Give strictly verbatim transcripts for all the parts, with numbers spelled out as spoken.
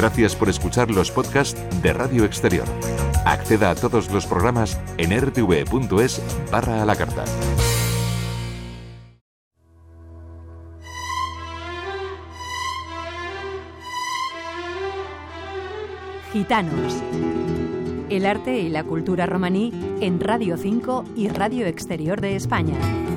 Gracias por escuchar los podcasts de Radio Exterior. Acceda a todos los programas en r t v punto es barra a la carta. Gitanos. El arte y la cultura romaní en Radio cinco y Radio Exterior de España.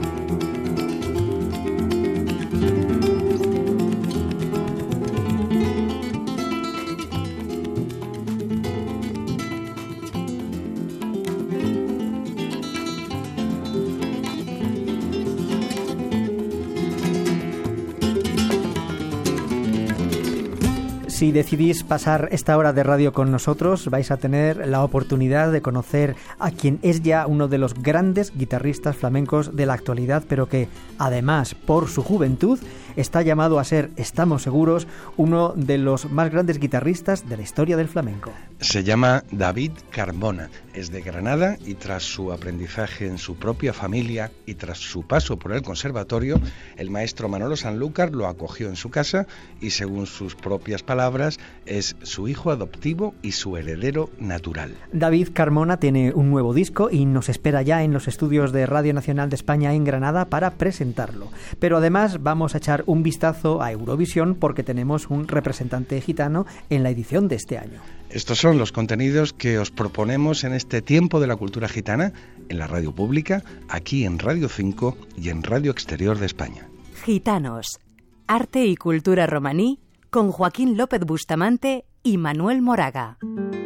Si decidís pasar esta hora de radio con nosotros, vais a tener la oportunidad de conocer a quien es ya uno de los grandes guitarristas flamencos de la actualidad, pero que además, por su juventud, está llamado a ser, estamos seguros, uno de los más grandes guitarristas de la historia del flamenco. Se llama David Carmona, es de Granada y tras su aprendizaje en su propia familia y tras su paso por el conservatorio, el maestro Manolo Sanlúcar lo acogió en su casa y, según sus propias palabras, es su hijo adoptivo y su heredero natural. David Carmona tiene un nuevo disco y nos espera ya en los estudios de Radio Nacional de España en Granada para presentarlo. Pero además vamos a echar un vistazo a Eurovisión porque tenemos un representante gitano en la edición de este año. Estos son los contenidos que os proponemos en este tiempo de la cultura gitana en la radio pública, aquí en Radio cinco y en Radio Exterior de España. Gitanos, arte y cultura romaní con Joaquín López Bustamante y Manuel Moraga.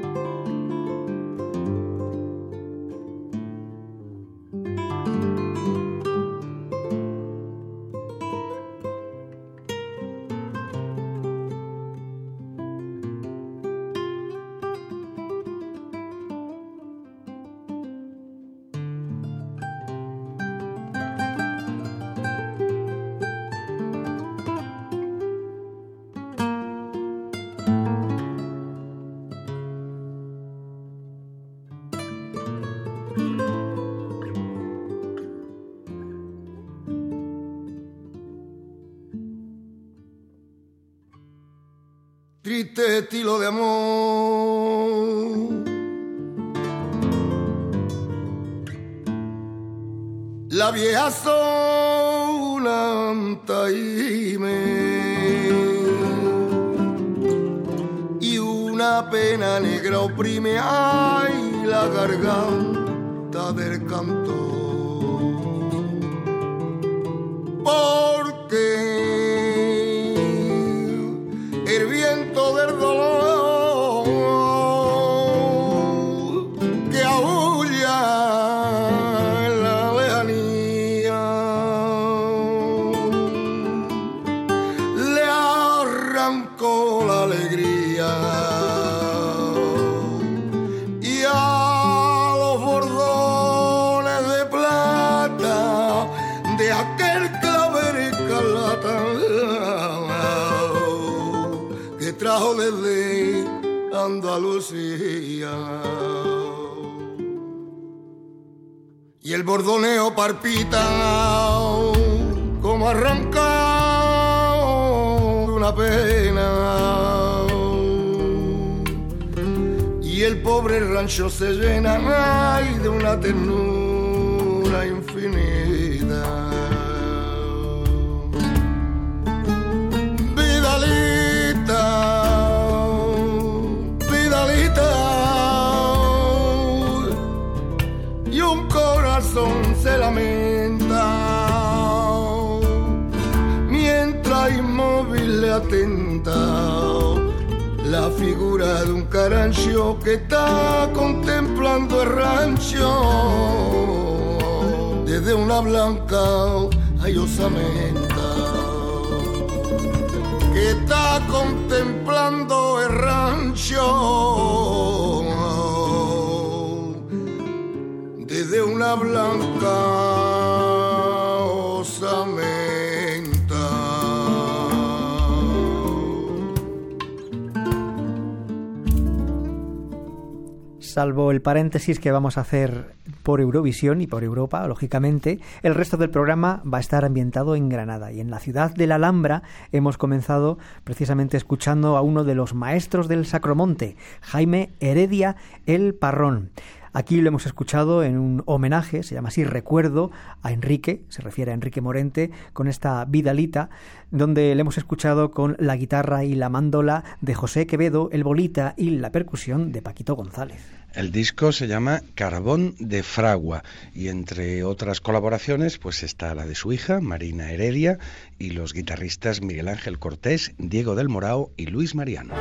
Triste estilo de amor, la vieja sonanta y me y una pena negra oprime ay la garganta del cantor, porque el viento del dolor que aúlla en la lejanía le arrancó la alegría y a los bordones de plata de aquel clavel escarlata trajo desde Andalucía. Y el bordoneo palpita como arrancado de una pena y el pobre rancho se llena ay, de una ternura infinita. Se lamenta mientras inmóvil le atenta la figura de un carancho que está contemplando el rancho desde una blanca ay osamenta, que está contemplando el rancho desde una blanca osamenta. Salvo el paréntesis que vamos a hacer por Eurovisión y por Europa, lógicamente. El resto del programa va a estar ambientado en Granada, y en la ciudad de la Alhambra hemos comenzado precisamente escuchando a uno de los maestros del Sacromonte, Jaime Heredia el Parrón. Aquí lo hemos escuchado en un homenaje, se llama así, Recuerdo, a Enrique, se refiere a Enrique Morente, con esta Vidalita, donde le hemos escuchado con la guitarra y la mándola de José Quevedo, el bolita y la percusión de Paquito González. El disco se llama Carbón de Fragua y entre otras colaboraciones pues está la de su hija, Marina Heredia, y los guitarristas Miguel Ángel Cortés, Diego del Morao y Luis Mariano.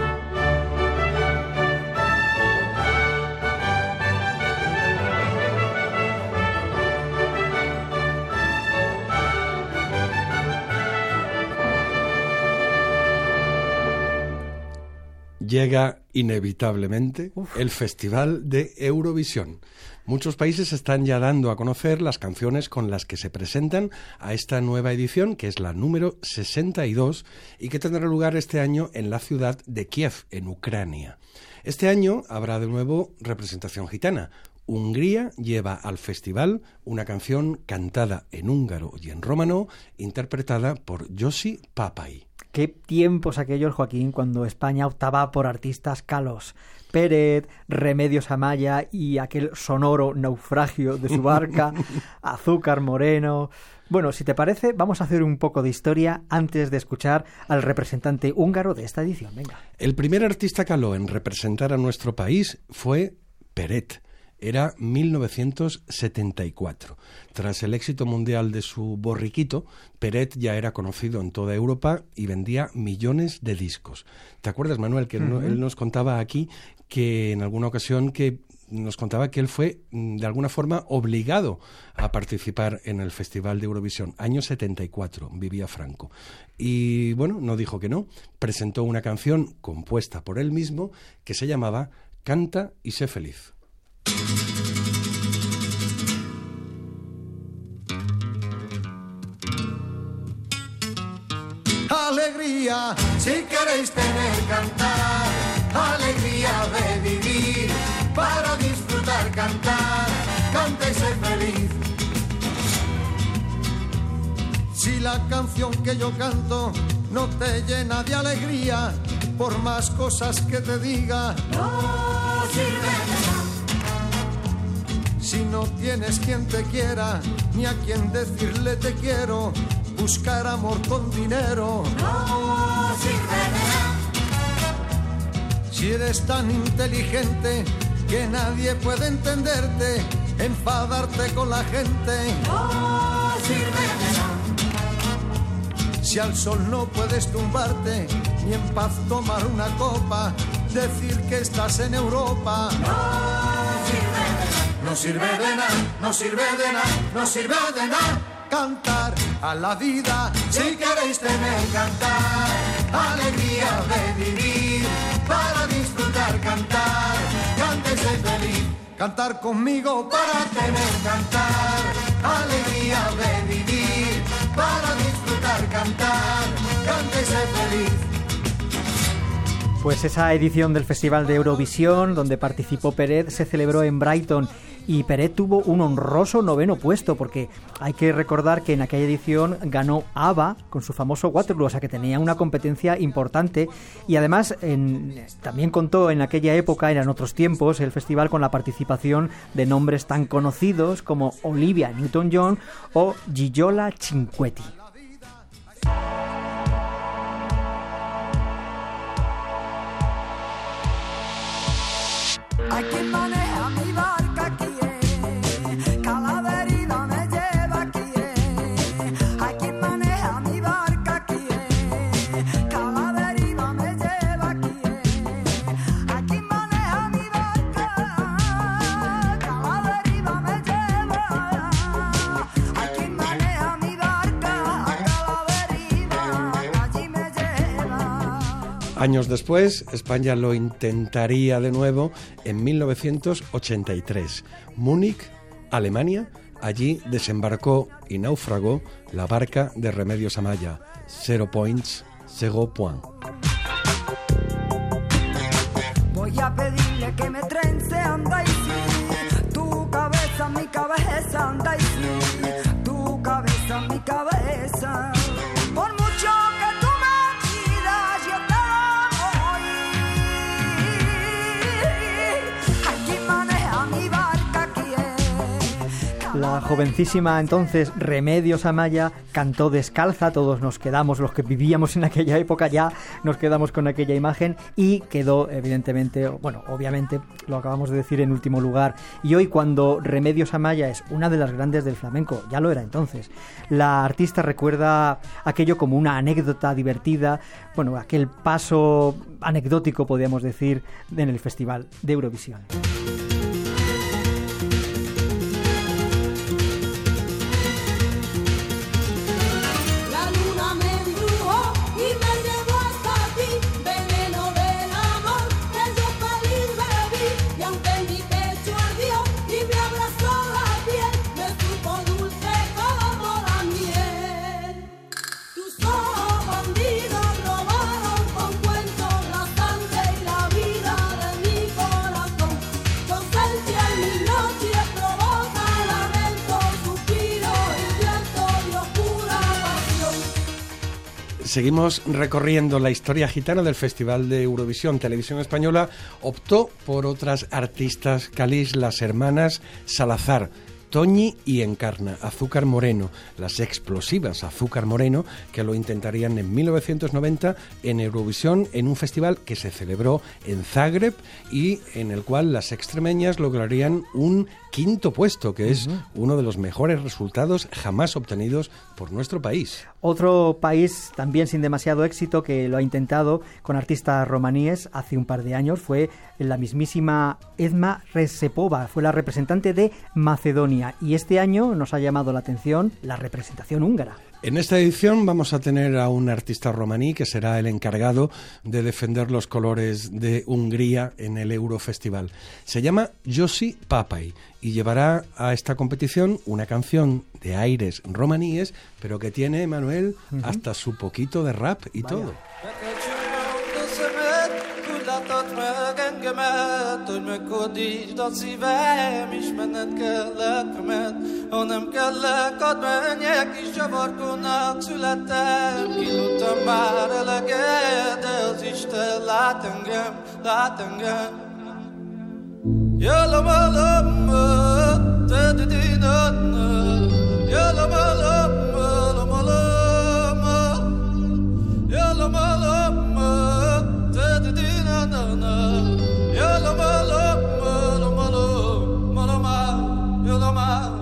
Llega inevitablemente Uf. el Festival de Eurovisión. Muchos países están ya dando a conocer las canciones con las que se presentan a esta nueva edición, que es la número sesenta y dos, y que tendrá lugar este año en la ciudad de Kiev, en Ucrania. Este año habrá de nuevo representación gitana. Hungría lleva al festival una canción cantada en húngaro y en rómano, interpretada por Josi Papai. Qué tiempos aquellos, Joaquín, cuando España optaba por artistas calos. Pérez, Remedios Amaya y aquel sonoro naufragio de su barca, Azúcar Moreno. Bueno, si te parece, vamos a hacer un poco de historia antes de escuchar al representante húngaro de esta edición. Venga. El primer artista caló en representar a nuestro país fue Peret. Era mil novecientos setenta y cuatro. Tras el éxito mundial de su Borriquito, Peret ya era conocido en toda Europa y vendía millones de discos. ¿Te acuerdas, Manuel, que uh-huh. él nos contaba aquí que en alguna ocasión que nos contaba que él fue de alguna forma obligado a participar en el Festival de Eurovisión? Año setenta y cuatro, vivía Franco. Y bueno, no dijo que no. Presentó una canción compuesta por él mismo que se llamaba Canta y sé feliz. Alegría, si queréis tener cantar, alegría de vivir, para disfrutar cantar, canta y ser feliz. Si la canción que yo canto no te llena de alegría, por más cosas que te diga, no sirve de nada. Si no tienes quien te quiera, ni a quien decirle te quiero, buscar amor con dinero no sirve de nada. Si eres tan inteligente que nadie puede entenderte, enfadarte con la gente no sirve de nada. Si al sol no puedes tumbarte, ni en paz tomar una copa, decir que estás en Europa no sirve de nada. No sirve de nada, no sirve de nada, no sirve de nada. Cantar a la vida, si queréis tener cantar, alegría de vivir, para disfrutar cantar, canta y sé feliz. Cantar conmigo para tener cantar, alegría de vivir, para disfrutar cantar, canta y sé feliz. Pues esa edición del Festival de Eurovisión, donde participó Peret, se celebró en Brighton y Peret tuvo un honroso noveno puesto, porque hay que recordar que en aquella edición ganó ABBA con su famoso Waterloo, o sea que tenía una competencia importante, y además en, también contó en aquella época, eran otros tiempos, el festival con la participación de nombres tan conocidos como Olivia Newton-John o Gigiola Cinquetti. Hay quien maneja mi barca aquí, eh. Cada deriva me lleva aquí, eh. Hay quien maneja mi barca aquí, eh. Cada deriva me lleva aquí, eh. Hay quien maneja mi barca, cada deriva me lleva. Hay quien maneja mi barca, cada deriva allí me lleva. Años después, España lo intentaría de nuevo en mil novecientos ochenta y tres. Múnich, Alemania, allí desembarcó y naufragó la barca de Remedios Amaya. Zero points, zero point. Voy a pedirle que me trence, anda y sí, tu cabeza cabeza, mi cabeza, anda y sí, tu cabeza, mi cabeza. Por mucho que tú me pidas, yo te doy. Aquí maneja mi barca, ¿quién? La jovencísima entonces Remedios Amaya cantó descalza, todos nos quedamos, los que vivíamos en aquella época ya nos quedamos con aquella imagen y quedó evidentemente, bueno, obviamente lo acabamos de decir en último lugar. Y hoy cuando Remedios Amaya es una de las grandes del flamenco, ya lo era entonces, la artista recuerda aquello como una anécdota divertida, bueno, aquel paso anecdótico podríamos decir en el Festival de Eurovisión. Seguimos recorriendo la historia gitana del Festival de Eurovisión. Televisión Española optó por otras artistas calís, las hermanas Salazar, Toñi y Encarna, Azúcar Moreno, las explosivas Azúcar Moreno, que lo intentarían en mil novecientos noventa en Eurovisión, en un festival que se celebró en Zagreb y en el cual las extremeñas lograrían un quinto puesto, que es uh-huh. uno de los mejores resultados jamás obtenidos por nuestro país. Otro país también sin demasiado éxito que lo ha intentado con artistas romaníes hace un par de años fue la mismísima Edma Resepova, fue la representante de Macedonia, y este año nos ha llamado la atención la representación húngara. En esta edición vamos a tener a un artista romaní que será el encargado de defender los colores de Hungría en el Eurofestival. Se llama Josi Papai y llevará a esta competición una canción de aires romaníes, pero que tiene, Manuel, uh-huh. hasta su poquito de rap y Vaya. todo. Látod meg engemet, hogy megkódítsd a szívem, és menned kellett, mert ha nem kellek, add menjek, és csavargónak születtem. Kiluttam már eleget, de az Isten lát engem, lát engem. Jalamalama, tedidinana, jalamalama, lamalama, jalamalama, tedidinana, jalamalama, lamalama, malama, jalama.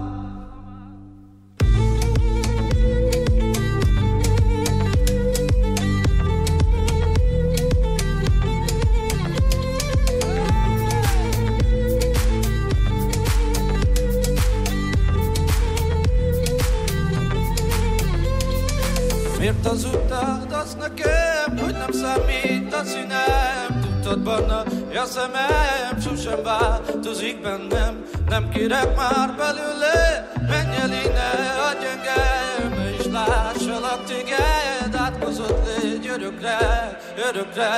Miért hazudtad azt nekem, hogy nem számít a színem? Tudtad benne, a szemem sosem változik bennem. Nem kérek már belőle, menj el innen, adj engem, és lássalak téged, átkozott légy örökre, örökre.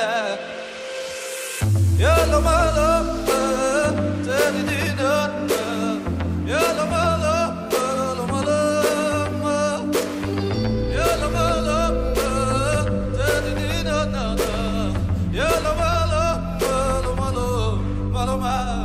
Jöllöm a lomba, tedididonna, jöllöm a lomba, lomba, lomba, jöllöm a lomba, tedididonna, jöllöm a lomba, lomba, lomba, lomba.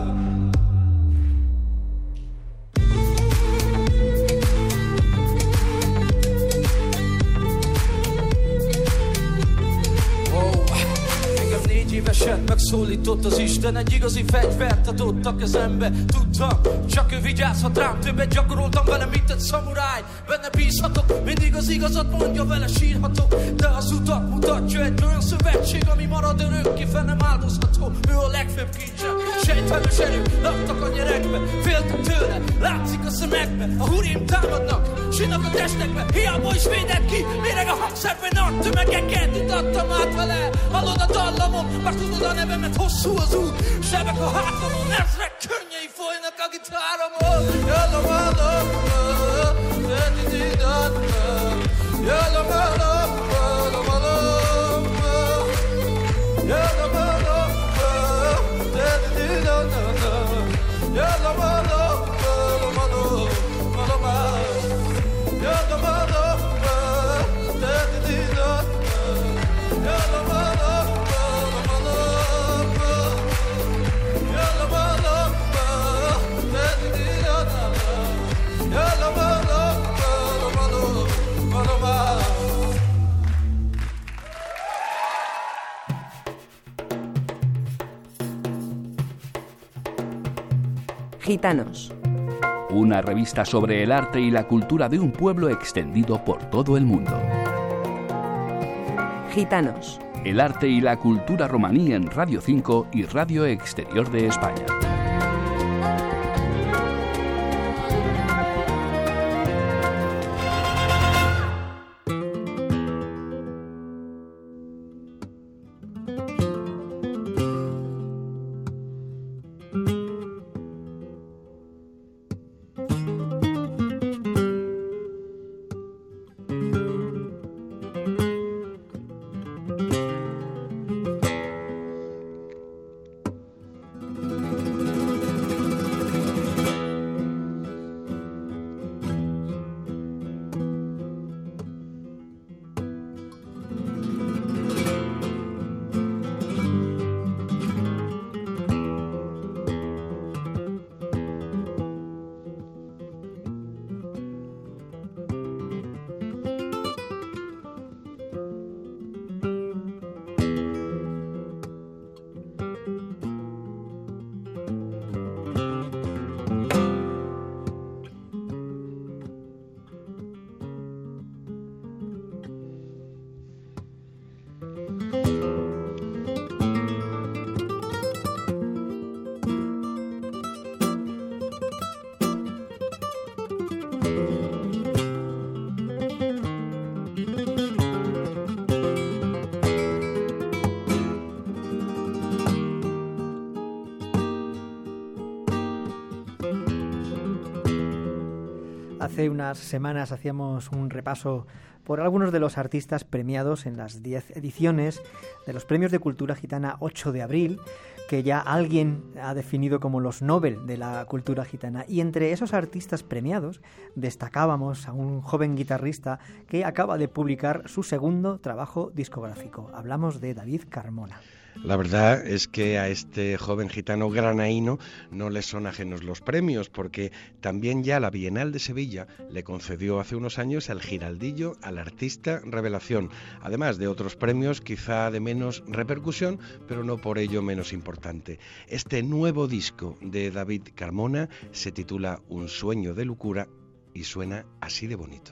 Éveset megszólított az Isten, egy igazi fegyvert adott a kezembe. Tudtam, csak ő vigyázhat rám, többet gyakoroltam vele, mint egy szamuráj. Benne bízhatok, mindig az igazat mondja, vele sírhatok. De az utat mutatja egy olyan szövetség, ami marad örökké, fel nem áldozható. Ő a legfőbb kincsem, sejtvelős erők laktak a nyerekbe. Féltem tőle, látszik a szemekbe. A hurim támadnak, sinnak a testekbe. Hiába is védett ki, méreg a hangszerben nagy tömegeket utattam át vele. Hallod a dallamon, már tudod a nevemet, hosszú az út. Sebek a hátamon, ezrek könnyei folynak a gitáromon. Jöllöm a lomba, tedididonna, jöllöm a lomba, lomba, lomba, jöllöm a lomba, tedididonna, jöllöm a lomba, lomba, Gitanos. Una revista sobre el arte y la cultura de un pueblo extendido por todo el mundo. Gitanos. El arte y la cultura romaní en Radio cinco y Radio Exterior de España. Hace unas semanas hacíamos un repaso por algunos de los artistas premiados en las diez ediciones de los Premios de Cultura Gitana ocho de abril, que ya alguien ha definido como los Nobel de la cultura gitana. Y entre esos artistas premiados destacábamos a un joven guitarrista que acaba de publicar su segundo trabajo discográfico. Hablamos de David Carmona. La verdad es que a este joven gitano granaíno no le son ajenos los premios, porque también ya la Bienal de Sevilla le concedió hace unos años el Giraldillo al artista revelación, además de otros premios quizá de menos repercusión, pero no por ello menos importante. Este nuevo disco de David Carmona se titula Un sueño de locura y suena así de bonito.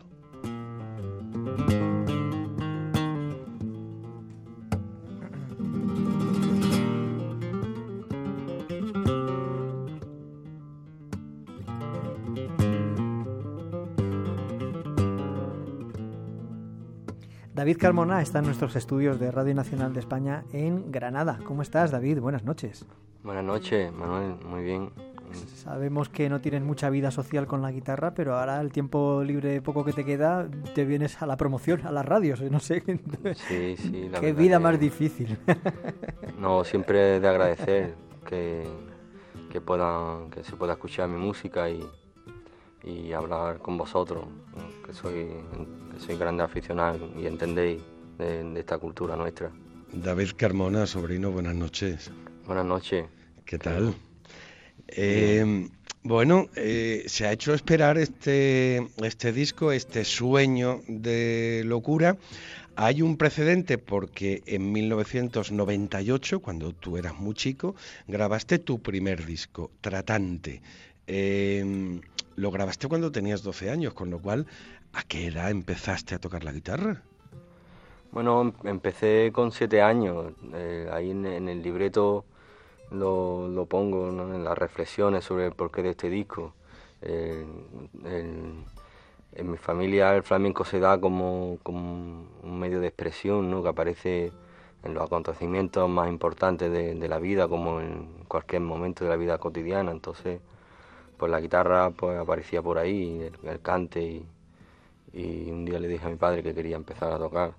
David Carmona está en nuestros estudios de Radio Nacional de España en Granada. ¿Cómo estás, David? Buenas noches. Buenas noches, Manuel. Muy bien. Sabemos que no tienes mucha vida social con la guitarra, pero ahora el tiempo libre poco que te queda, te vienes a la promoción, a las radios, no sé. Sí, sí. La Qué vida que... más difícil. No, siempre de agradecer que, que, puedan, que se pueda escuchar mi música y, y hablar con vosotros, que soy, que soy grande aficionado y entendéis de, de esta cultura nuestra. David Carmona, sobrino, buenas noches. Buenas noches. ¿Qué tal? Eh, bueno, eh, se ha hecho esperar este, este disco, este sueño de locura. Hay un precedente porque en mil novecientos noventa y ocho, cuando tú eras muy chico, grabaste tu primer disco, Tratante. Eh, lo grabaste cuando tenías doce años, con lo cual, ¿a qué edad empezaste a tocar la guitarra? Bueno, empecé con siete años, eh, ahí en, en el libreto lo, lo pongo, ¿no?, en las reflexiones sobre el porqué de este disco. Eh, el, en mi familia el flamenco se da como, como un medio de expresión, ¿no?, que aparece en los acontecimientos más importantes de, de la vida, como en cualquier momento de la vida cotidiana. Entonces, pues la guitarra pues aparecía por ahí, el, el cante, y, y un día le dije a mi padre que quería empezar a tocar.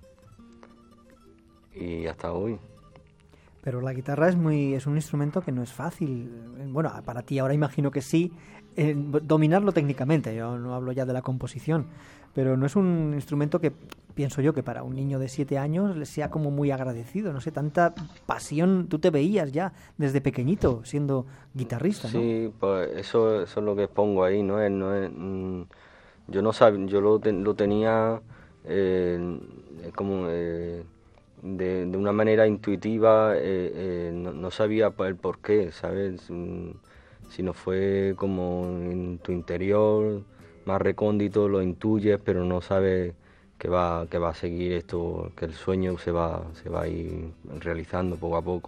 Y hasta hoy. Pero la guitarra es muy es un instrumento que no es fácil. Bueno, para ti ahora imagino que sí, eh, dominarlo técnicamente. Yo no hablo ya de la composición, pero no es un instrumento que, pienso yo, que para un niño de siete años le sea como muy agradecido. No sé, tanta pasión. Tú te veías ya desde pequeñito siendo guitarrista, ¿no? Sí, pues eso, eso es lo que expongo ahí, ¿no? Es, no es, mm, yo no sabía, yo lo, lo tenía eh, como... Eh, De, de una manera intuitiva, eh, eh, no, no sabía el por qué, ¿sabes? sino fue como en tu interior más recóndito, lo intuyes, pero no sabes que va, que va a seguir esto, que el sueño se va, se va a ir realizando poco a poco.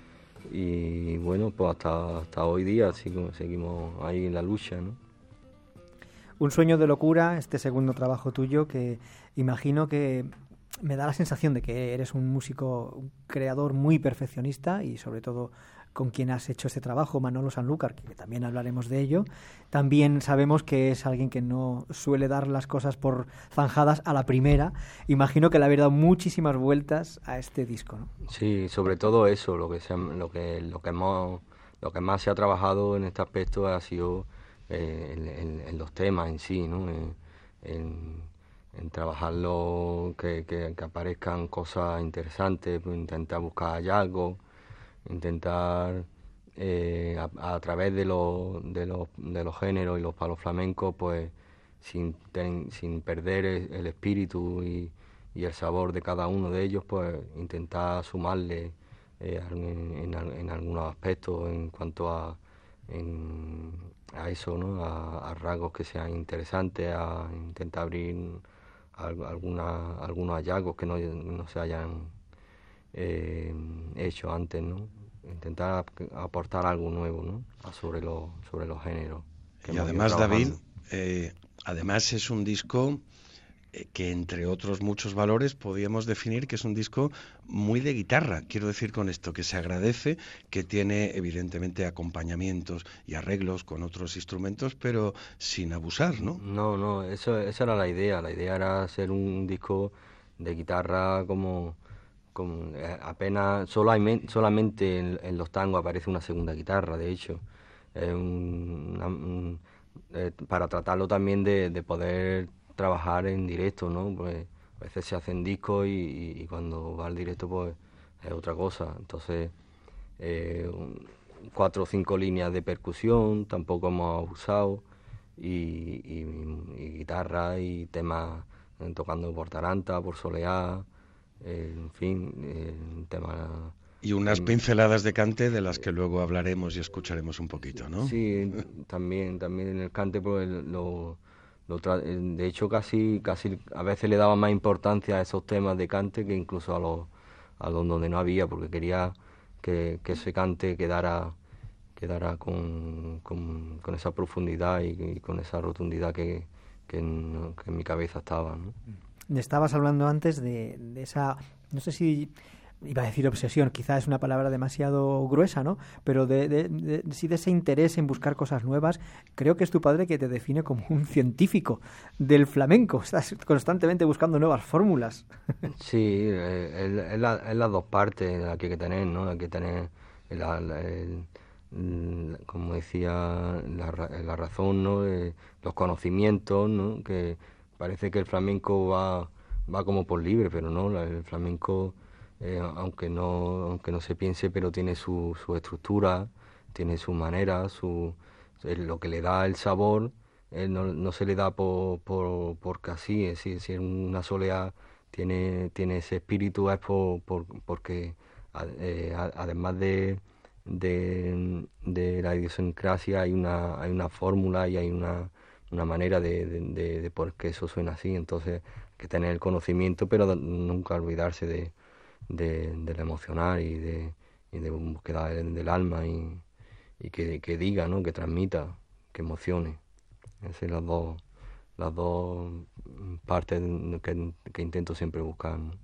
Y bueno, pues hasta, hasta hoy día seguimos, seguimos ahí en la lucha, ¿no? Un sueño de locura, este segundo trabajo tuyo, que imagino que me da la sensación de que eres un músico, un creador muy perfeccionista y sobre todo con quien has hecho este trabajo, Manolo Sanlúcar, que también hablaremos de ello. También sabemos que es alguien que no suele dar las cosas por zanjadas a la primera. Imagino que le habéis dado muchísimas vueltas a este disco, ¿no? Sí, sobre todo eso, lo que se, lo que lo que hemos, lo que más se ha trabajado en este aspecto ha sido eh, en, en, en los temas en sí, ¿no? En, en, en trabajarlo, que, que, que aparezcan cosas interesantes, pues intentar buscar hallazgos, intentar eh, a, a través de los, de, los, de los géneros y los palos flamencos, pues sin, ten, sin perder el, el espíritu y, y el sabor de cada uno de ellos, pues intentar sumarle eh, en, en, en algunos aspectos en cuanto a, en, a eso, ¿no? A, a rasgos que sean interesantes, a intentar abrir alguna, algunos hallazgos que no, no se hayan eh, hecho antes, ¿no? Intentar aportar algo nuevo, ¿no? sobre los sobre los géneros. Y además, David, eh, además es un disco eh, que entre otros muchos valores podríamos definir que es un disco muy de guitarra. Quiero decir con esto que se agradece, que tiene evidentemente acompañamientos y arreglos con otros instrumentos, pero sin abusar, ¿no? No, no, eso esa era la idea. La idea era hacer un disco de guitarra como Con, eh, apenas solo hay, solamente en, en los tangos aparece una segunda guitarra, de hecho, eh, un, una, un, eh, para tratarlo también de, de poder trabajar en directo, ¿no? Pues a veces se hacen discos y, y, y cuando va al directo pues es otra cosa. Entonces eh, un, cuatro o cinco líneas de percusión tampoco hemos abusado y, y, y guitarra y temas eh, tocando por taranta, por soleá. Eh, en fin, eh, tema... Y unas pinceladas de cante de las que luego hablaremos y escucharemos un poquito, ¿no? Sí, también también en el cante, pues lo, lo tra- de hecho casi casi a veces le daba más importancia a esos temas de cante que incluso a los a los donde no había, porque quería que, que ese cante quedara quedara con, con, con esa profundidad y, y con esa rotundidad que, que, en, que en mi cabeza estaba, ¿no? Estabas hablando antes de, de esa, no sé si iba a decir obsesión, quizá es una palabra demasiado gruesa, ¿no? Pero de, de, de, sí de ese interés en buscar cosas nuevas. Creo que es tu padre que te define como un científico del flamenco. Estás constantemente buscando nuevas fórmulas. Sí, es eh, la, las dos partes las que hay que tener, ¿no? Hay que tener, la, la, el, como decía, la, la razón, ¿no? Eh, los conocimientos, ¿no? Que parece que el flamenco va, va como por libre, pero no, el flamenco, eh, aunque no aunque no se piense, pero tiene su, su estructura, tiene su manera, su eh, lo que le da el sabor, eh, no, no se le da por, por, porque así, es decir, si una soleá tiene, tiene ese espíritu es por, por, porque eh, además de, de, de la idiosincrasia hay una, hay una fórmula y hay una una manera de, de, de, de por qué eso suena así. Entonces hay que tener el conocimiento, pero nunca olvidarse de, de, de lo emocional y de, y de búsqueda del, del alma y, y que, que diga, ¿no? Que transmita, que emocione. Esas son las dos, las dos partes que, que intento siempre buscar, ¿no?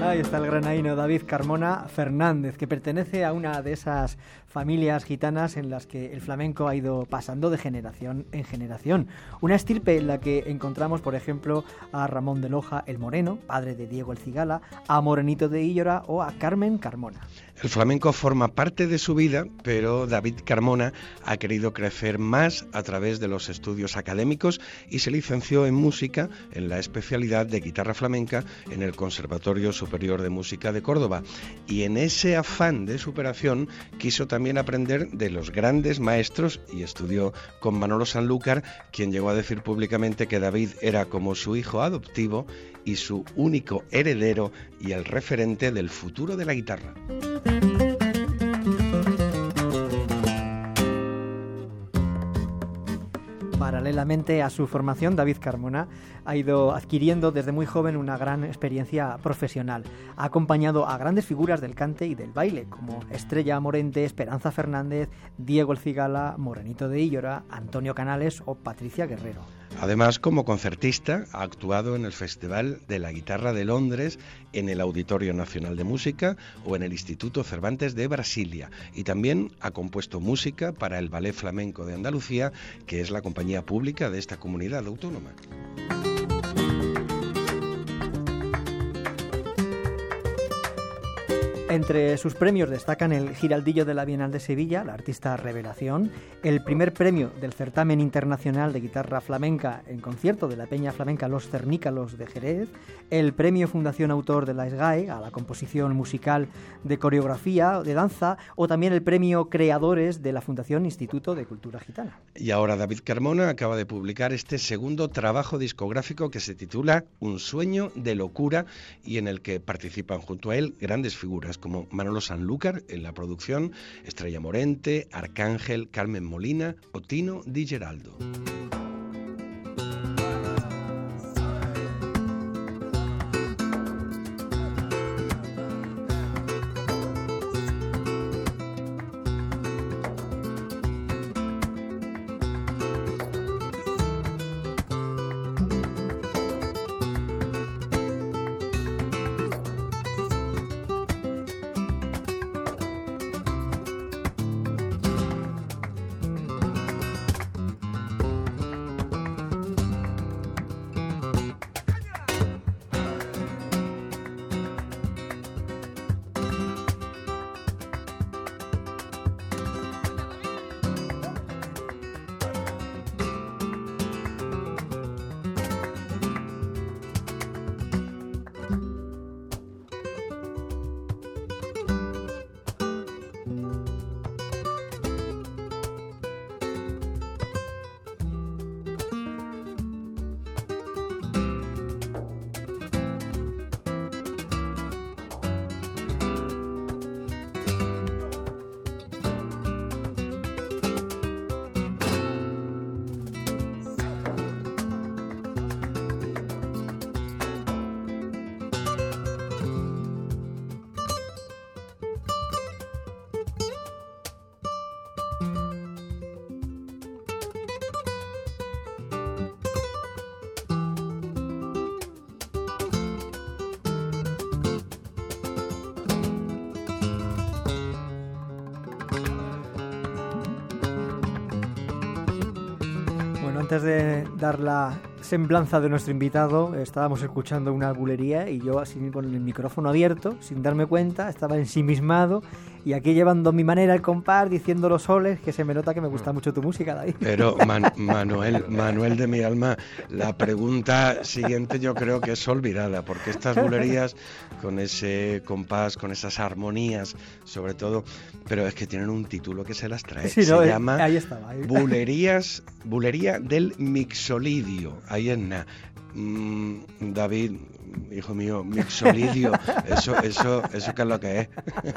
Ahí está el granaíno David Carmona Fernández, que pertenece a una de esas familias gitanas en las que el flamenco ha ido pasando de generación en generación. Una estirpe en la que encontramos, por ejemplo, a Ramón de Loja el Moreno, padre de Diego el Cigala, a Morenito de Íllora o a Carmen Carmona. El flamenco forma parte de su vida, pero David Carmona ha querido crecer más a través de los estudios académicos y se licenció en música en la especialidad de guitarra flamenca en el Conservatorio Superior de Música de Córdoba. Y en ese afán de superación quiso también aprender de los grandes maestros y estudió con Manolo Sanlúcar, quien llegó a decir públicamente que David era como su hijo adoptivo y su único heredero y el referente del futuro de la guitarra. Paralelamente a su formación, David Carmona ha ido adquiriendo desde muy joven una gran experiencia profesional. Ha acompañado a grandes figuras del cante y del baile, como Estrella Morente, Esperanza Fernández, Diego el Cigala, Morenito de Íllora, Antonio Canales o Patricia Guerrero. Además, como concertista, ha actuado en el Festival de la Guitarra de Londres, en el Auditorio Nacional de Música o en el Instituto Cervantes de Brasilia. Y también ha compuesto música para el Ballet Flamenco de Andalucía, que es la compañía pública de esta comunidad autónoma. Entre sus premios destacan el Giraldillo de la Bienal de Sevilla, la artista revelación, el primer premio del Certamen Internacional de Guitarra Flamenca en concierto de la Peña Flamenca Los Cernícalos de Jerez, el premio Fundación Autor de la S G A E a la composición musical de coreografía, de danza, o también el premio Creadores de la Fundación Instituto de Cultura Gitana. Y ahora David Carmona acaba de publicar este segundo trabajo discográfico que se titula Un sueño de locura y en el que participan junto a él grandes figuras como Manolo Sanlúcar en la producción, Estrella Morente, Arcángel, Carmen Molina o Tino Di Geraldo. Antes de dar la semblanza de nuestro invitado, estábamos escuchando una bulería y yo, así con el micrófono abierto, sin darme cuenta, estaba ensimismado y aquí llevando mi manera el compás, diciendo los soles, que se me nota que me gusta mucho tu música, David. Pero Man- Manuel, Manuel de mi alma, la pregunta siguiente yo creo que es olvidada, porque estas bulerías con ese compás, con esas armonías, sobre todo, pero es que tienen un título que se las trae. Sí, se no, llama ahí estaba, ahí. Bulerías, Bulería del Mixolidio. Ahí en nada. Mm, David, hijo mío, mixolidio, eso, eso, eso qué es lo que es.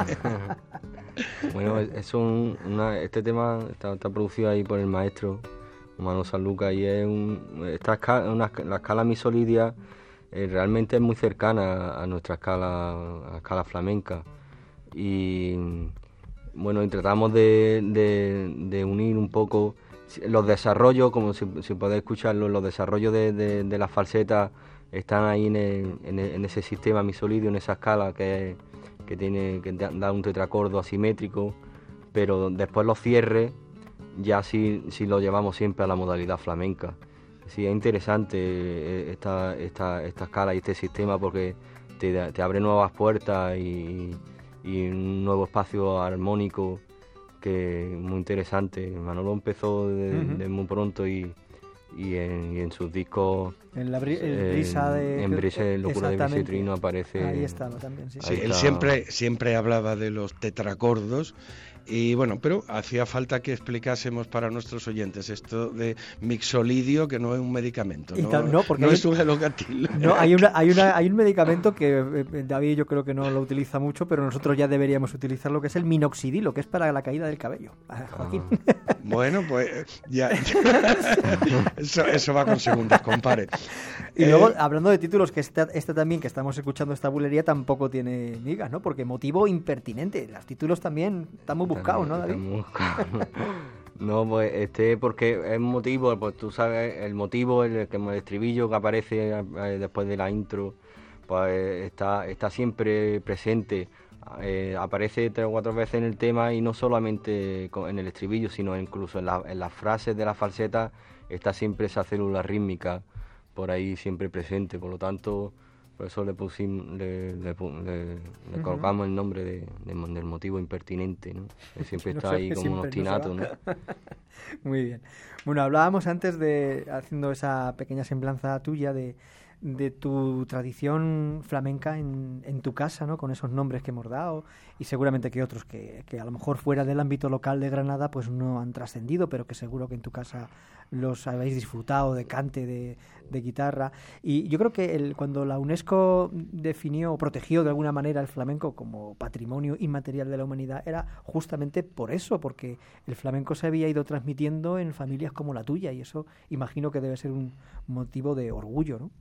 Bueno, es un, una, este tema está, está producido ahí por el maestro Manolo Sanlúcar y es un, esta escala, una, la escala mixolidia eh, realmente es muy cercana a nuestra escala, a la escala flamenca y bueno, y tratamos de, de, de unir un poco los desarrollos, como si, si podéis escucharlo, los desarrollos de, de, de las falsetas están ahí en, el, en, el, en ese sistema misolidio, en esa escala que, que, tiene, que da un tetracordo asimétrico, pero después los cierres ya sí, sí lo llevamos siempre a la modalidad flamenca. Sí, es interesante esta, esta, esta escala y este sistema porque te, te abre nuevas puertas y, y un nuevo espacio armónico que es muy interesante. Manolo empezó de, uh-huh. de muy pronto y, y, en, y en sus discos en la bri- el brisa de en brisa de locura de Brisa y Trino aparece. Ahí estaba también, sí. Sí, Ahí él está. siempre siempre hablaba de los tetracordos. Y bueno, pero hacía falta que explicásemos para nuestros oyentes esto de mixolidio, que no es un medicamento, no, tal, no, porque no hay, es un gelocatil. No, hay, una, hay, una, hay un medicamento que eh, David yo creo que no lo utiliza mucho, pero nosotros ya deberíamos utilizarlo, que es el minoxidilo, que es para la caída del cabello. Ah, Joaquín. Ah, bueno, pues ya. eso, eso va con segundos, compadre. Y eh, luego, hablando de títulos, que este, este también, que estamos escuchando esta bulería, tampoco tiene migas, ¿no? Porque motivo impertinente. Los títulos también están muy buscados, ¿no, David? No, pues este porque es un motivo, pues tú sabes, el motivo, el, el estribillo que aparece eh, después de la intro, pues está, está siempre presente. Eh, aparece tres o cuatro veces en el tema y no solamente en el estribillo, sino incluso en, la, en las frases de la falseta está siempre esa célula rítmica por ahí siempre presente. Por lo tanto, por eso le pusimos, le, le, le, le uh-huh. colocamos el nombre de, de, del motivo impertinente, ¿no? Que siempre está no ahí como un obstinato, ¿no? Muy bien. Bueno, hablábamos antes de, haciendo esa pequeña semblanza tuya de, de tu tradición flamenca en, en tu casa, ¿no? Con esos nombres que hemos dado y seguramente que otros que, que a lo mejor fuera del ámbito local de Granada pues no han trascendido, pero que seguro que en tu casa los habéis disfrutado de cante, de, de guitarra. Y yo creo que el, cuando la UNESCO definió o protegió de alguna manera el flamenco como patrimonio inmaterial de la humanidad era justamente por eso, porque el flamenco se había ido transmitiendo en familias como la tuya y eso imagino que debe ser un motivo de orgullo, ¿no?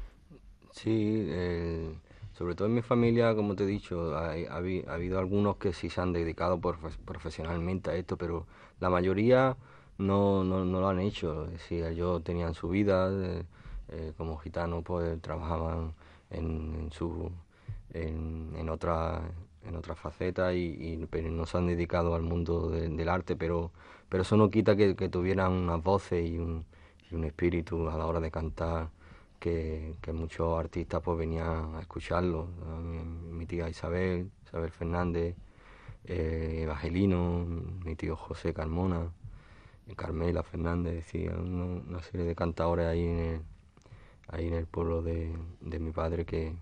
Sí, eh, sobre todo en mi familia, como te he dicho, ha, ha, ha habido algunos que sí se han dedicado por, profesionalmente a esto, pero la mayoría no, no, no lo han hecho. Es decir, ellos tenían su vida, eh, eh, como gitanos pues trabajaban en, en su en, en otra en otra faceta y, y pero no se han dedicado al mundo de, del arte, pero pero eso no quita que, que tuvieran unas voces y un, y un espíritu a la hora de cantar. Que, que muchos artistas pues venían a escucharlo. Mi, mi tía Isabel, Isabel Fernández, eh, Evangelino, mi tío José Carmona, Carmela Fernández, decía, una, una serie de cantadores ahí en el, ahí en el pueblo de, de mi padre que,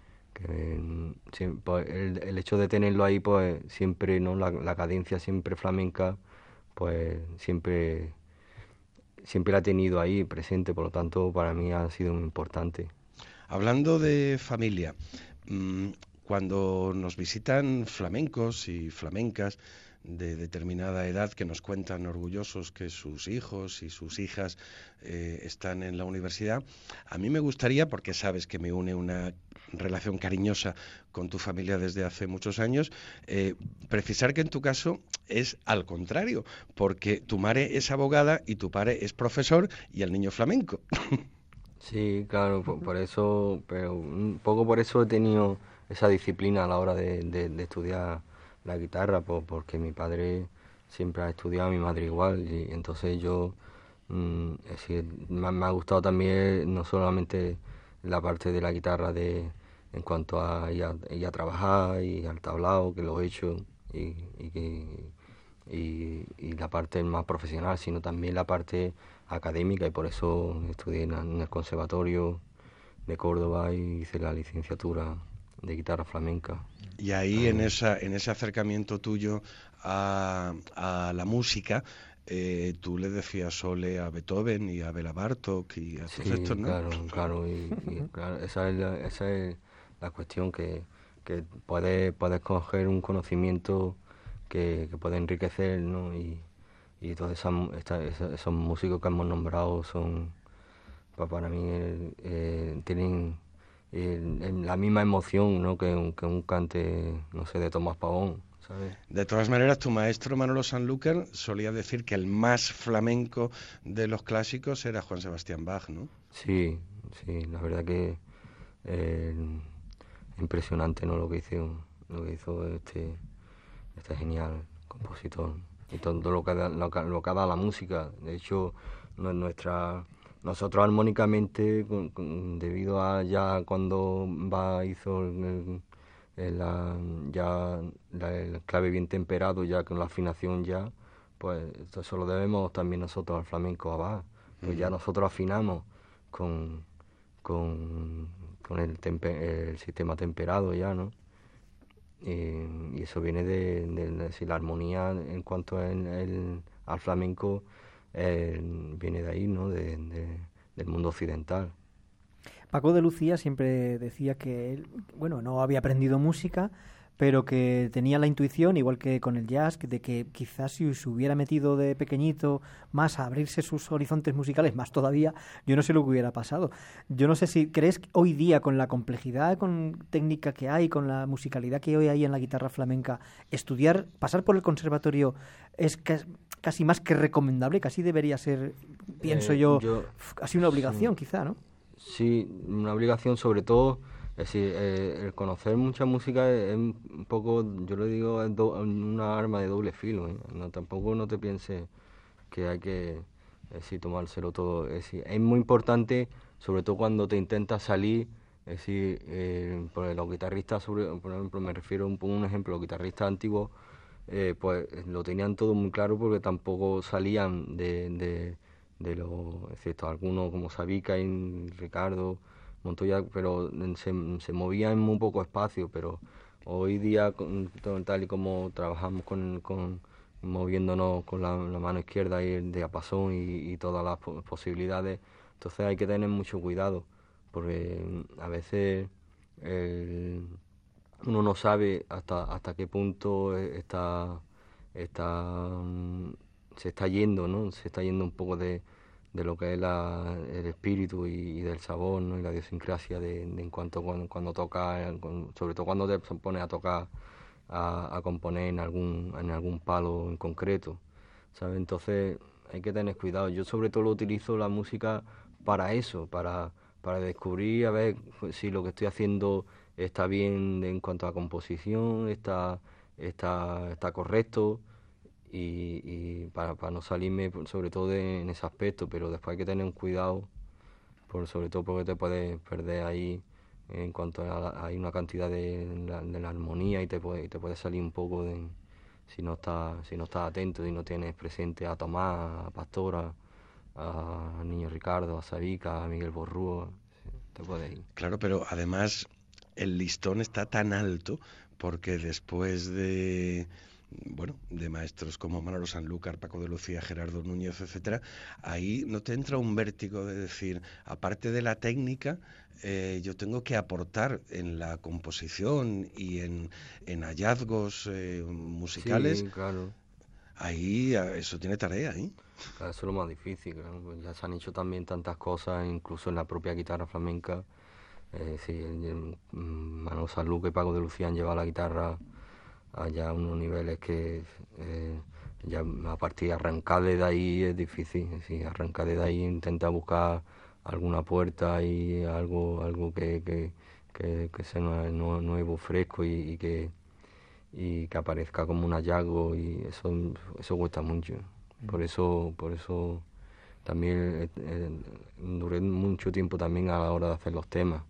que siempre, pues, el, el hecho de tenerlo ahí pues siempre, ¿no? la, la cadencia siempre flamenca, pues siempre siempre la he tenido ahí presente, por lo tanto para mí ha sido muy importante. Hablando de familia, cuando nos visitan flamencos y flamencas de determinada edad que nos cuentan orgullosos que sus hijos y sus hijas eh, están en la universidad, a mí me gustaría, porque sabes que me une una relación cariñosa con tu familia desde hace muchos años, eh, precisar que en tu caso es al contrario, porque tu madre es abogada y tu padre es profesor y el niño flamenco. Sí, claro, por, por eso, pero un poco por eso he tenido esa disciplina a la hora de, de, de estudiar la guitarra, por, porque mi padre siempre ha estudiado, mi madre igual, y entonces yo, mmm, es decir, me, me ha gustado también no solamente la parte de la guitarra de en cuanto a ir a, ir a trabajar y al tablao, que lo he hecho, y, y, y, y la parte más profesional, sino también la parte académica, y por eso estudié en, en el Conservatorio de Córdoba y hice la licenciatura de guitarra flamenca. Y ahí en esa en ese acercamiento tuyo a, a la música, eh, tú le decías sole a Beethoven y a Bela Bartók y a sí, todos estos, ¿no? Claro, claro, y, y claro, esa es la, esa es la cuestión, que, que puedes, puedes coger un conocimiento que, que puede enriquecer, ¿no? Y, y todos esa, esta, esa, esos músicos que hemos nombrado son, pues para mí, eh, eh, tienen eh, la misma emoción, ¿no? que, un, que un cante, no sé, de Tomás Pavón, ¿sabes? De todas maneras, tu maestro Manolo Sanlúcar solía decir que el más flamenco de los clásicos era Juan Sebastián Bach, ¿no? Sí, sí, la verdad que eh, impresionante, ¿no? Lo que hizo, lo que hizo este, este genial compositor y todo lo que, da, lo, que, lo que ha dado la música. De hecho, nuestra, nosotros armónicamente, con, con, debido a ya cuando va hizo el, el, la, ya la, el clave bien temperado, ya con la afinación ya, pues eso lo debemos también nosotros al flamenco a Bach. Pues ya nosotros afinamos con, con, con el, tempe, el sistema temperado ya, ¿no? Y, y eso viene de, de, de si la armonía en cuanto el, el, al flamenco eh, viene de ahí, ¿no? De, de, del mundo occidental. Paco de Lucía siempre decía que él, bueno, no había aprendido música, pero que tenía la intuición, igual que con el jazz, de que quizás si se hubiera metido de pequeñito más a abrirse sus horizontes musicales, más todavía, yo no sé lo que hubiera pasado. Yo no sé si crees que hoy día, con la complejidad con técnica que hay, con la musicalidad que hoy hay en la guitarra flamenca, estudiar, pasar por el conservatorio es casi más que recomendable, casi debería ser, pienso eh, yo, yo, casi una obligación, sí, quizá, ¿no? Sí, una obligación, sobre todo. Es decir, eh, el conocer mucha música es un poco, yo le digo, es do, una arma de doble filo, ¿eh? No, tampoco no te pienses que hay que es decir, tomárselo todo. Es decir, es muy importante, sobre todo cuando te intentas salir, es decir, eh, por los guitarristas, sobre, por ejemplo, me refiero un poco a un ejemplo, los guitarristas antiguos, eh, pues lo tenían todo muy claro porque tampoco salían de, de, de los, excepto algunos como Sabica y Ricardo Montoya, pero se, se movía en muy poco espacio, pero hoy día, con, tal y como trabajamos con, con moviéndonos con la, la mano izquierda y el diapasón y, y todas las posibilidades, entonces hay que tener mucho cuidado, porque a veces el, uno no sabe hasta hasta qué punto está, está se está yendo, ¿no? Se está yendo un poco de de lo que es la, el espíritu y, y del sabor, ¿no? Y la idiosincrasia de, de en cuanto cuando, cuando toca, sobre todo cuando te pones a tocar, a, a componer en algún en algún palo en concreto, ¿sabes? Entonces hay que tener cuidado. Yo sobre todo lo utilizo la música para eso, para, para descubrir, a ver si lo que estoy haciendo está bien en cuanto a composición, está, está, está correcto, y, y para, para no salirme sobre todo de, en ese aspecto, pero después hay que tener un cuidado, por, sobre todo porque te puedes perder ahí en cuanto a hay una cantidad de la, de la armonía y te puede, y te puede salir un poco de, si no estás si no estás atento y no tienes presente a Tomás, a Pastora, a Niño Ricardo, a Sabica, a Miguel Borrúa, te puede ir. Claro, pero además el listón está tan alto porque después de bueno, de maestros como Manolo Sanlúcar, Paco de Lucía, Gerardo Núñez, etcétera, ahí no te entra un vértigo de decir, aparte de la técnica, eh, yo tengo que aportar en la composición y en, en hallazgos eh, musicales. Sí, claro. Ahí eso tiene tarea, ¿eh? Claro, eso es lo más difícil, claro. Pues ya se han hecho también tantas cosas, incluso en la propia guitarra flamenca. Eh, sí, Manolo Sanlúcar y Paco de Lucía han llevado la guitarra allá a unos niveles que eh, ya a partir de arrancar de ahí es difícil. Sí, arrancar de ahí, intenta buscar alguna puerta y algo algo que, que, que, que sea nuevo, nuevo fresco y, y que y que aparezca como un hallazgo, y eso eso cuesta mucho. Por eso por eso también eh, eh, duré mucho tiempo también a la hora de hacer los temas.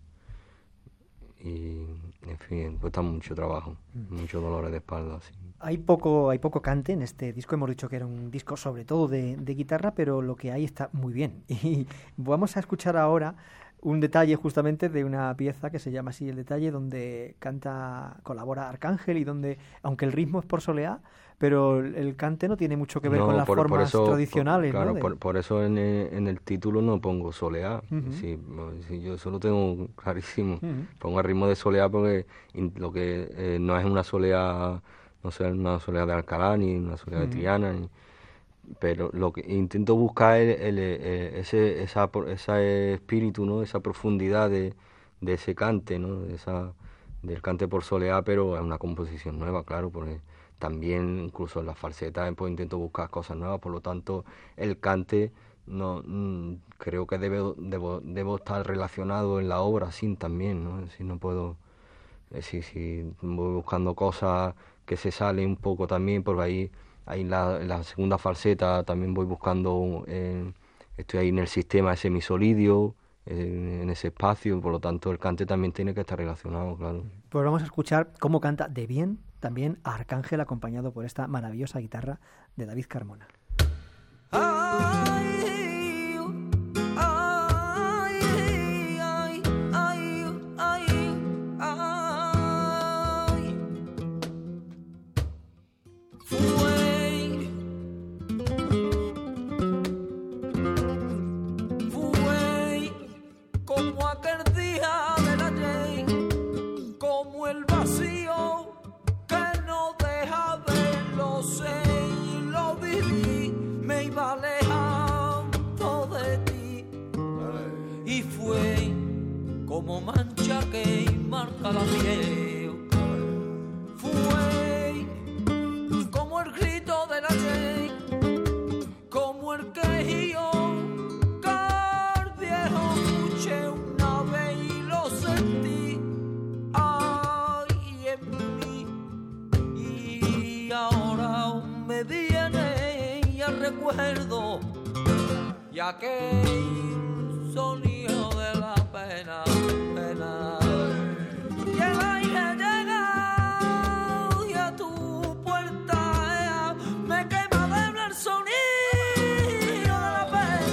Y, en fin, cuesta mucho trabajo, mm. muchos dolores de espalda. Sí. Hay poco hay poco cante en este disco. Hemos dicho que era un disco sobre todo de, de guitarra, pero lo que hay está muy bien. Y vamos a escuchar ahora un detalle justamente de una pieza que se llama así El Detalle, donde canta, colabora Arcángel, y donde, aunque el ritmo es por soleá, pero el cante no tiene mucho que ver no, con las por, formas por eso, tradicionales. por, claro, ¿no? De... por, por eso en el, en el título no pongo soleá. Uh-huh. Sí, sí, yo eso lo tengo clarísimo. Uh-huh. Pongo el ritmo de soleá porque lo que eh, no es una soleá, no sé, una soleá de Alcalá ni una soleá uh-huh. de Triana, ni, pero lo que intento buscar es el, el, el, ese esa, ese espíritu, ¿no? Esa profundidad de, de ese cante, ¿no? De esa, del cante por soleá, pero es una composición nueva, claro, porque también incluso en las falsetas pues intento buscar cosas nuevas, por lo tanto el cante no creo que debo, debo, debo estar relacionado en la obra sin también, ¿no? Si no puedo, eh, si, si voy buscando cosas que se salen un poco también, porque ahí, ahí en la, en la segunda falseta también voy buscando, eh, estoy ahí en el sistema semisolidio, eh, en ese espacio, por lo tanto el cante también tiene que estar relacionado, claro. Pues vamos a escuchar cómo canta de bien también Arcángel, acompañado por esta maravillosa guitarra de David Carmona. Ay, ay, ay, ay, ay, ay. Fue, fue como aquel día de la ley, como el vacío que no deja verlo, sé y lo viví. Me iba alejando de ti y fue como mancha que marca la piel, fue como el grito de la ley, como el quejío que el viejo escuché una vez y lo sentí ahí en mí, y ahora me viene recuerdo y aquel sonido de la pena, pena. Y el aire llega y a tu puerta me quema de hablar el sonido de la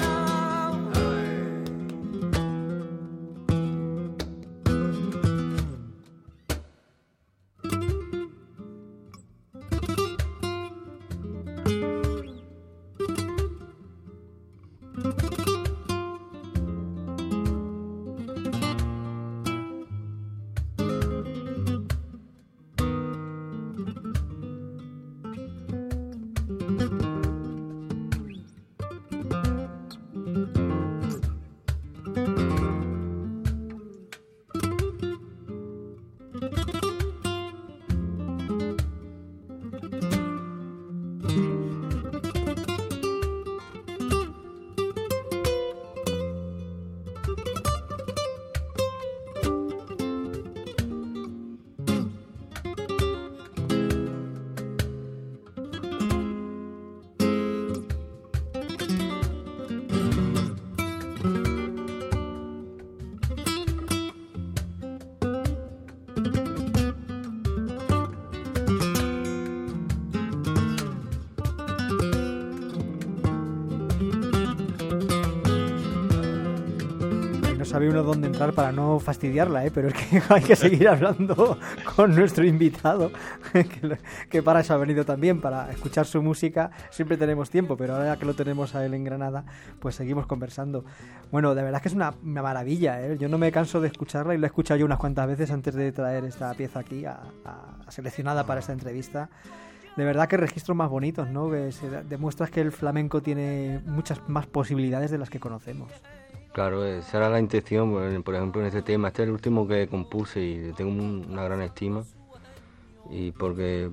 Sabe uno dónde entrar para no fastidiarla, ¿eh? Pero es que hay que seguir hablando con nuestro invitado, que, que para eso ha venido también, para escuchar su música. Siempre tenemos tiempo, pero ahora que lo tenemos a él en Granada, pues seguimos conversando. Bueno, de verdad que es una, una maravilla, ¿eh? Yo no me canso de escucharla y la he escuchado yo unas cuantas veces antes de traer esta pieza aquí, a, a, a seleccionada para esta entrevista. De verdad que registros más bonitos, ¿no? Que se demuestras que el flamenco tiene muchas más posibilidades de las que conocemos. Claro, esa era la intención, por ejemplo, en este tema. Este es el último que compuse y tengo una gran estima. Y porque,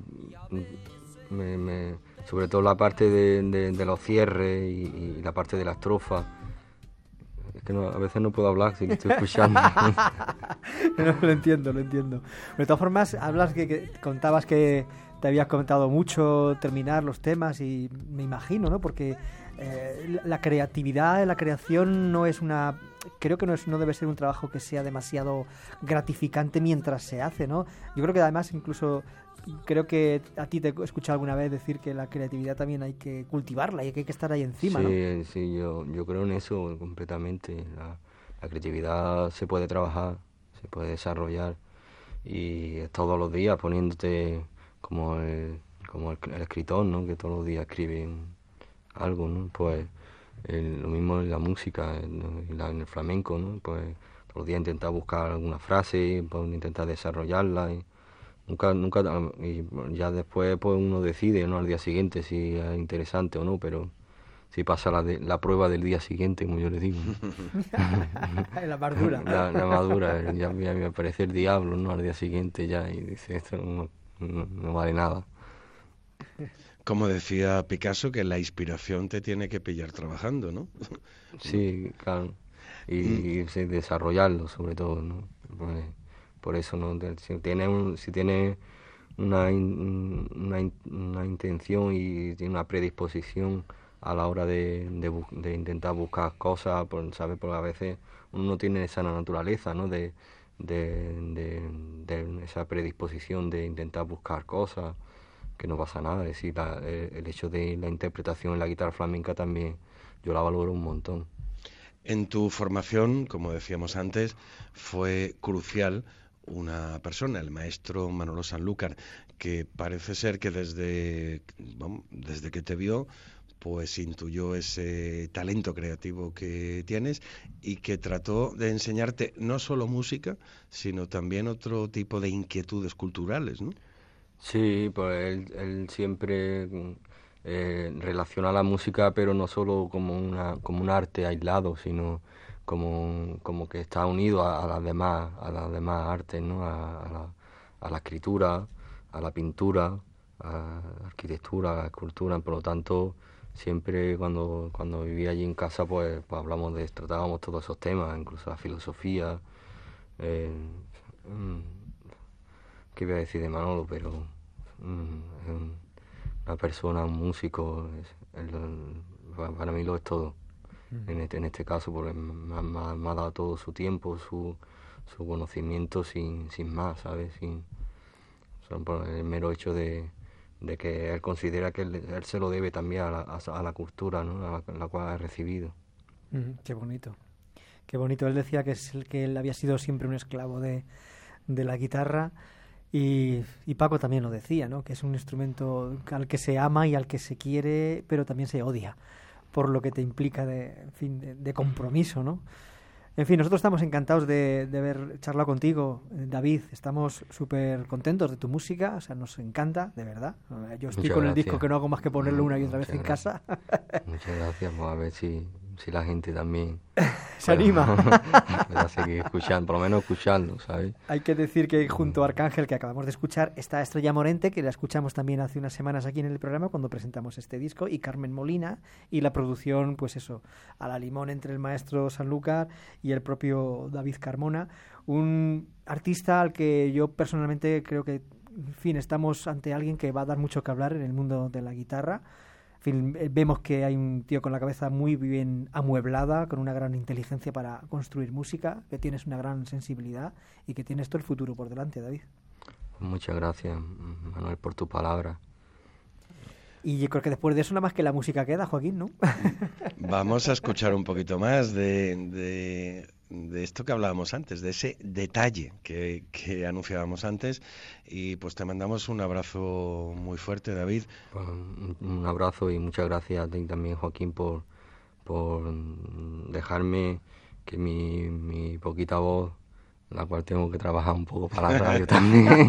me, me, sobre todo la parte de, de, de los cierres y, y la parte de la estrofa. Es que no, a veces no puedo hablar si estoy escuchando. No, lo entiendo, lo entiendo. De todas formas, hablas que, que contabas que te habías comentado mucho terminar los temas y me imagino, ¿no? Porque eh, la creatividad, la creación no es una... Creo que no, es, no debe ser un trabajo que sea demasiado gratificante mientras se hace, ¿no? Yo creo que además incluso... Creo que a ti te he escuchado alguna vez decir que la creatividad también hay que cultivarla y que hay que estar ahí encima, sí, ¿no? Sí, sí, yo, yo creo en eso completamente. La, la creatividad se puede trabajar, se puede desarrollar y es todos los días poniéndote como el, como el, el escritor, ¿no? Que todos los días escribe algo, ¿no? Pues el, lo mismo en la música, en, la, en el flamenco, ¿no? Pues todos los días intentar buscar alguna frase, pues intentar desarrollarla y Nunca, nunca, y ya después pues uno decide, ¿no? Al día siguiente si es interesante o no, pero si pasa la, de, la prueba del día siguiente, como yo le digo. La más dura. La, la más dura, ya, ya me aparece el diablo, ¿no? Al día siguiente ya y dice, esto no, no, no vale nada. Como decía Picasso, que la inspiración te tiene que pillar trabajando, ¿no? Sí, claro. Y, mm. y sí, desarrollarlo, sobre todo, ¿no? Por, por eso, ¿no? Si tiene, un, si tiene una, in, una, in, una intención y tiene una predisposición a la hora de, de, de intentar buscar cosas, por, ¿sabes? Porque a veces uno no tiene esa naturaleza, ¿no? De, de, de, de esa predisposición de intentar buscar cosas, que no pasa nada. Es decir, la, el hecho de la interpretación en la guitarra flamenca también yo la valoro un montón. En tu formación, como decíamos antes, fue crucial una persona, el maestro Manolo Sanlúcar, que parece ser que desde, bueno, desde que te vio, pues intuyó ese talento creativo que tienes y que trató de enseñarte no solo música, sino también otro tipo de inquietudes culturales, ¿no? Sí, pues él, él siempre eh, relaciona la música, pero no solo como una como un arte aislado, sino como como que está unido a, a las demás a las demás artes, ¿no? A, a, la, a la escritura, a la pintura, a la arquitectura, a la escultura. Por lo tanto, siempre cuando cuando vivía allí en casa, pues, pues hablamos de tratábamos todos esos temas, incluso la filosofía. Eh, ¿Qué voy a decir de Manolo? Pero mm, es una persona, un músico, es, es, para mí lo es todo. Mm. En, este, en este caso, porque me, me, me ha dado todo su tiempo, su, su conocimiento sin, sin más, ¿sabes? Sin, son por el mero hecho de, de que él considera que él, él se lo debe también a la, a, a la cultura, ¿no? A la, a la cual ha recibido. Mm, qué bonito. Qué bonito. Él decía que, es el, que él había sido siempre un esclavo de, de la guitarra. Y, y Paco también lo decía, ¿no? Que es un instrumento al que se ama y al que se quiere, pero también se odia, por lo que te implica de, en fin, de, de compromiso, ¿no? En fin, nosotros estamos encantados de, de haber charlado contigo, David. Estamos súper contentos de tu música, o sea, nos encanta, de verdad. Yo estoy Muchas con gracias. El disco que no hago más que ponerlo una y otra vez en gracias. casa. Muchas gracias, pues a ver si, si la gente también se anima a seguir escuchando, por lo menos escuchando, ¿sabes? Hay que decir que junto a Arcángel, que acabamos de escuchar, está Estrella Morente, que la escuchamos también hace unas semanas aquí en el programa cuando presentamos este disco, y Carmen Molina, y la producción, pues eso, a la limón entre el maestro Sanlúcar y el propio David Carmona, un artista al que yo personalmente creo que, en fin, estamos ante alguien que va a dar mucho que hablar en el mundo de la guitarra. En fin, vemos que hay un tío con la cabeza muy bien amueblada, con una gran inteligencia para construir música, que tienes una gran sensibilidad y que tienes todo el futuro por delante, David. Muchas gracias, Manuel, por tu palabra. Y yo creo que después de eso nada más que la música queda, Joaquín, ¿no? Vamos a escuchar un poquito más de, de, de esto que hablábamos antes, de ese detalle que, que anunciábamos antes, y pues te mandamos un abrazo muy fuerte, David. Pues un, un abrazo y muchas gracias a ti también, Joaquín, por, por dejarme que mi, mi poquita voz, la cual tengo que trabajar un poco para la radio también.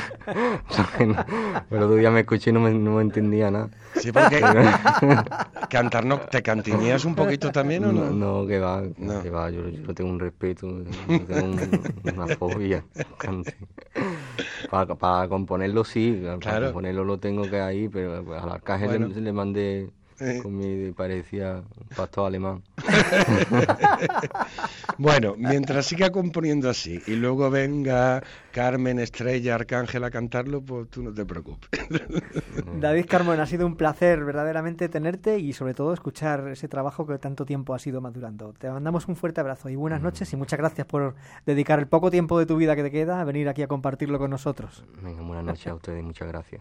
Pero tú ya me escuché y no me, no me entendía nada. Sí, porque cantar, ¿no? ¿Te cantineas un poquito también o no? No, no que va, no. que va. Yo, yo tengo un respeto, yo tengo un, una fobia. Para, para componerlo sí, para claro. componerlo lo tengo que ahí, pero al Arcángel bueno. le, le mandé... Eh. Con mi parecía un pastor alemán. Bueno, mientras siga componiendo así y luego venga Carmen, Estrella, Arcángel a cantarlo, pues tú no te preocupes. David Carmona, ha sido un placer verdaderamente tenerte y sobre todo escuchar ese trabajo que tanto tiempo ha sido madurando. Te mandamos un fuerte abrazo y buenas noches y muchas gracias por dedicar el poco tiempo de tu vida que te queda a venir aquí a compartirlo con nosotros. Venga, buenas noches a ustedes y muchas gracias.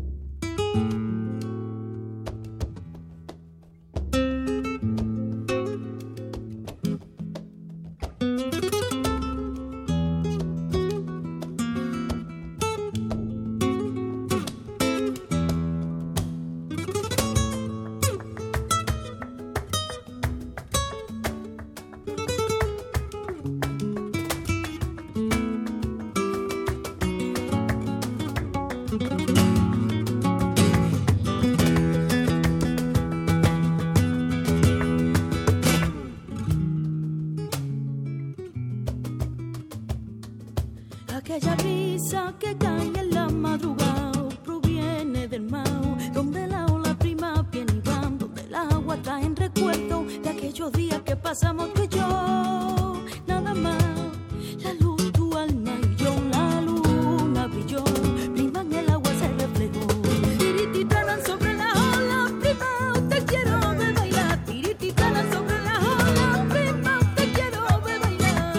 Aquella brisa que cae en la madrugada proviene del mar, donde la los días que pasamos tú y yo, nada más. La luz, tu alma y yo, la luna brilló, prima en el agua se reflejó. Tirititaran sobre la ola, prima, te quiero ver bailar. Tirititaran sobre la ola, prima, te quiero ver bailar.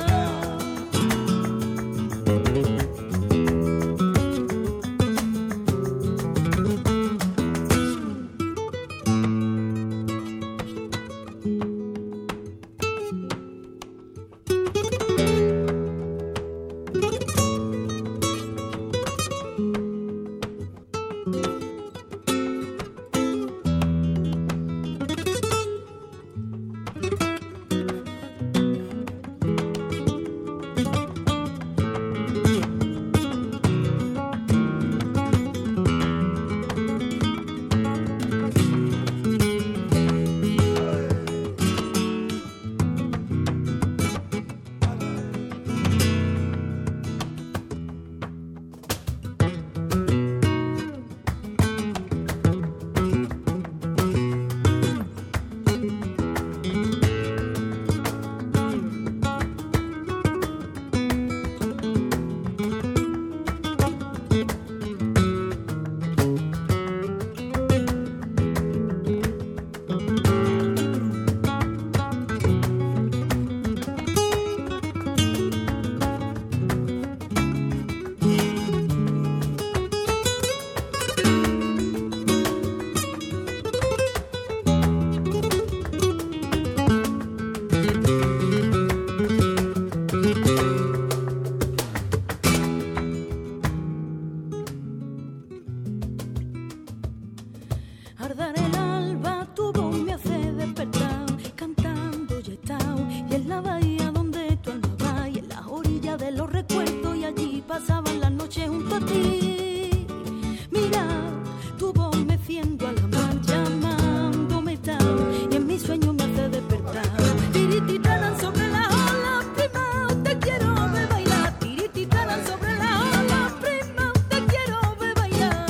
Ardar el alba, tu voz me hace despertar, cantando ya estás, y en la bahía donde tu alma va, y en las orillas de los recuerdos, y allí pasaban las noches junto a ti. Mira, tu voz meciendo a la mar, llamándome tal, y en mi sueño me hace despertar. Tirititaran sobre la ola, prima, te quiero ver bailar. Tirititaran sobre la ola, prima, te quiero ver bailar.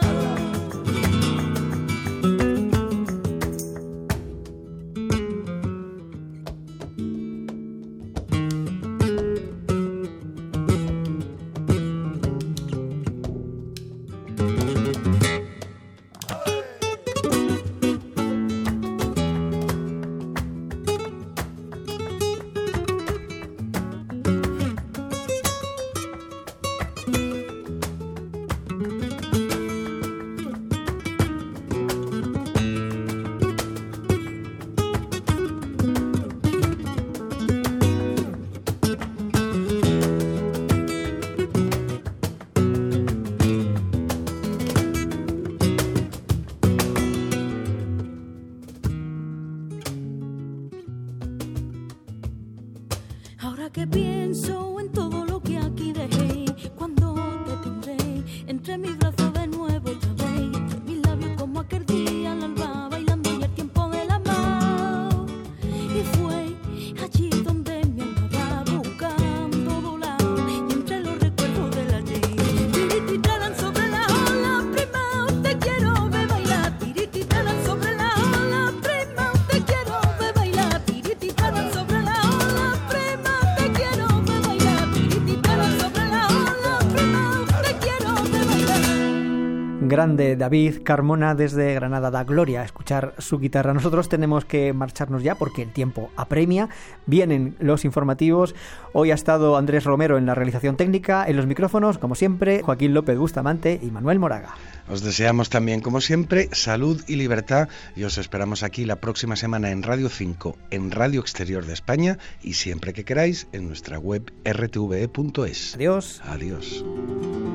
Ahora que pienso en todo lo que aquí dejé, cuando te tendré entre mis brazos de nuevo otra vez, entre mis labios como aquel día al alba bailando y el tiempo del amor. Y fue allí donde mi alma va buscando volar, y entre los recuerdos del ayer. Tirititaran sobre la ola, prima, te quiero ver bailar. Tirititaran sobre la ola, prima, te quiero ver bailar. Tirititaran sobre la ola, prima, te quiero ver bailar. Tirititaran sobre la ola, prima, te quiero ver bailar. Grande David Carmona desde Granada, da gloria escuchar su guitarra. Nosotros tenemos que marcharnos ya porque el tiempo apremia. Vienen los informativos. Hoy ha estado Andrés Romero en la realización técnica, en los micrófonos, como siempre, Joaquín López Bustamante y Manuel Moraga. Os deseamos también, como siempre, salud y libertad, y os esperamos aquí la próxima semana en Radio cinco, en Radio Exterior de España, y siempre que queráis en nuestra web r t v e punto es. Adiós. Adiós.